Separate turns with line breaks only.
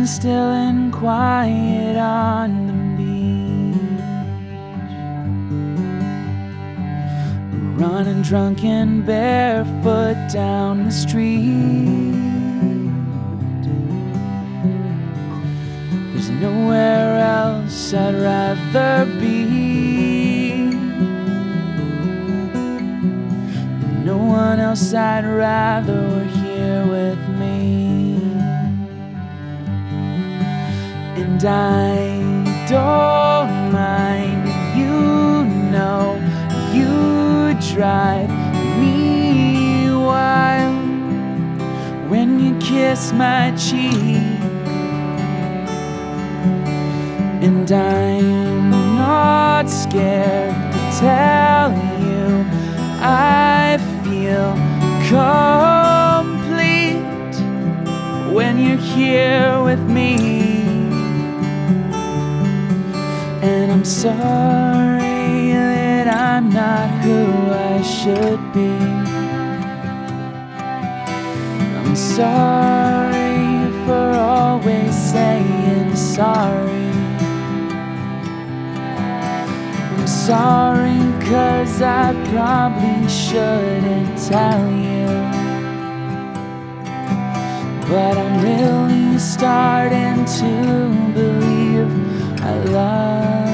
still and quiet on the beach, running drunk and barefoot down the street. There's nowhere else I'd rather be, no one else I'd rather were here with me. And I don't mind, you know, you drive me wild when you kiss my cheek. And I'm not scared to tell you I feel complete when you're here with me. And I'm sorry that I'm not who I should be. I'm sorry for always saying sorry. I'm sorry 'cause I probably shouldn't tell you, but I'm really starting to believe I love